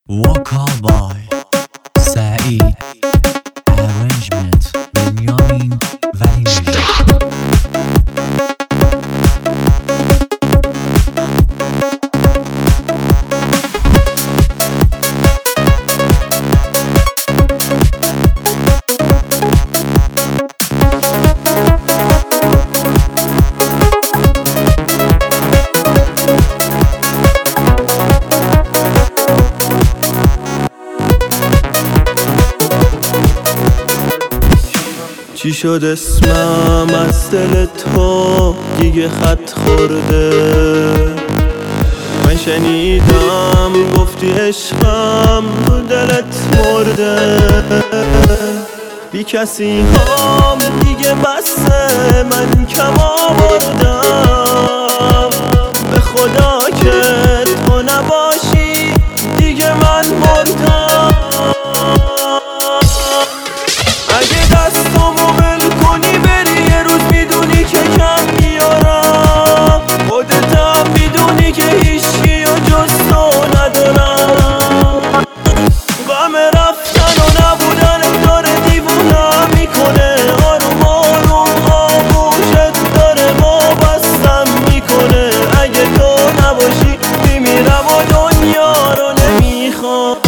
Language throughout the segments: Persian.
Vocal by سعید Arrangement بنیامین ولی نژاد. چی شد اسمم از دل تو دیگه خط خورده؟ من شنیدم گفتی عشقم رو دلت مرده. بی کسی هم دیگه بسه، من کم آوردم. به خدا که تو نباشی دیگه من مردم. اگه دستمو ول کنی بری یه روز میدونی که کم میارم. خودت هم میدونی که هیچکی و جز تو ندارم. غم رفتن و نبودنت داره دیوونم میکنه. آروم آروم آغوشت داره وابستم میکنه. اگه تو نباشی میمیرم و دنیا رو نمیخوام.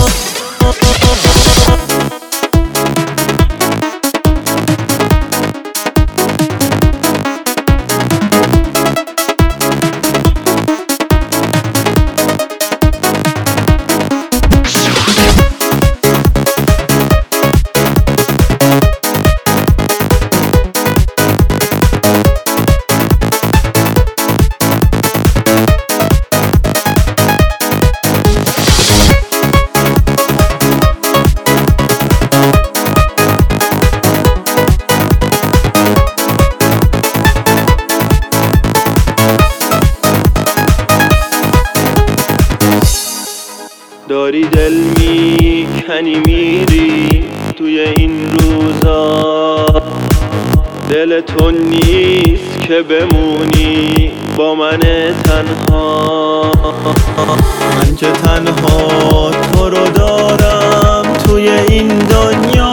داری دل میکنی میری توی این روزا. دل تو نیست که بمونی با من تنها. من که تنها تو رو دارم توی این دنیا.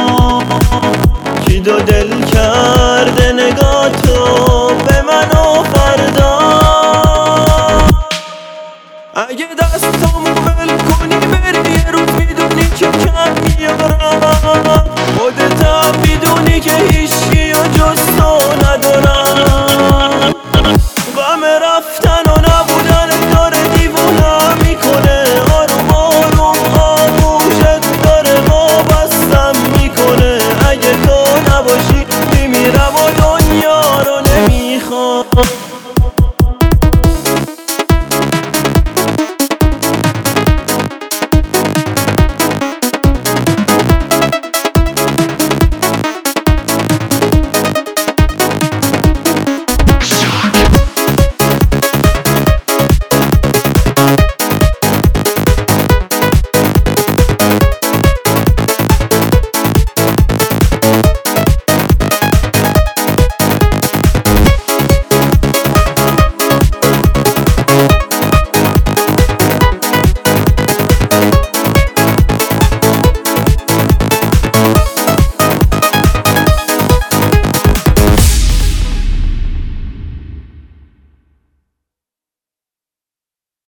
کی دو دل کرده نگاه تو به من و فردا. اگه دستمو ول کنی بری یه روز میدونی که کم میارم. خودت هم میدونی که هیچ